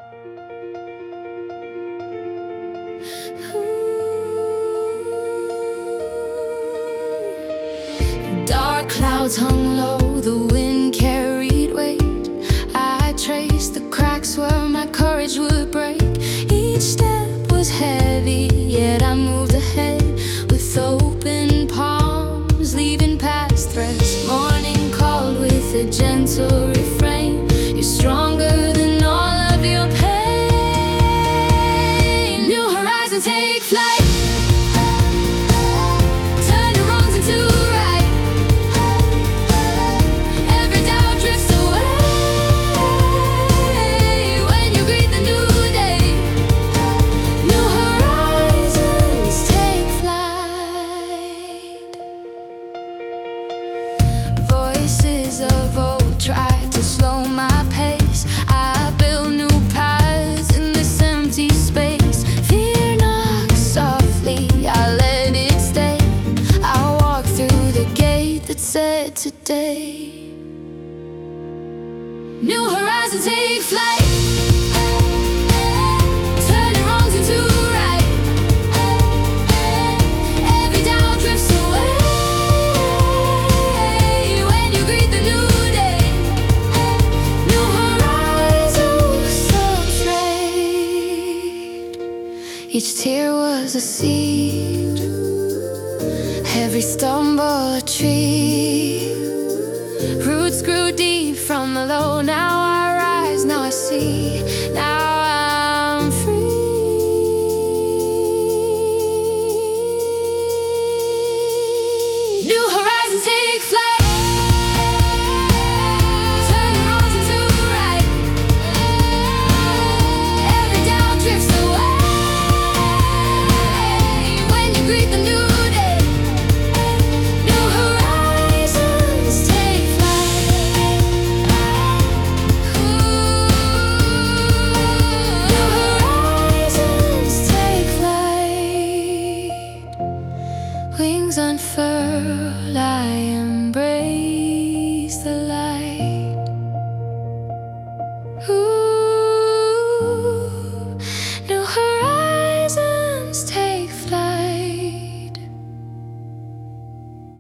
Dark clouds hung low, the wind carried weight. I traced the cracks where my courage would break. Each step was heavy, yet I moved ahead with open palms, leaving past threats. Morning called with a gentle refrain. You're stronger than all of your pain. New horizons take flight. Turn your wrongs into right. Every doubt drifts away when you greet the new day. New horizons take flight. Voices of old tried to slow my pace. I build new paths in this empty space. Fear knocks softly, I let it stay. I walk through the gate that said today. New horizons take flight. Turn your wrongs into right. Every doubt drifts away when you greet the new day. New horizons subtrade. Each tear was a seed, every stumble a tree. Roots grew deep from the low. Now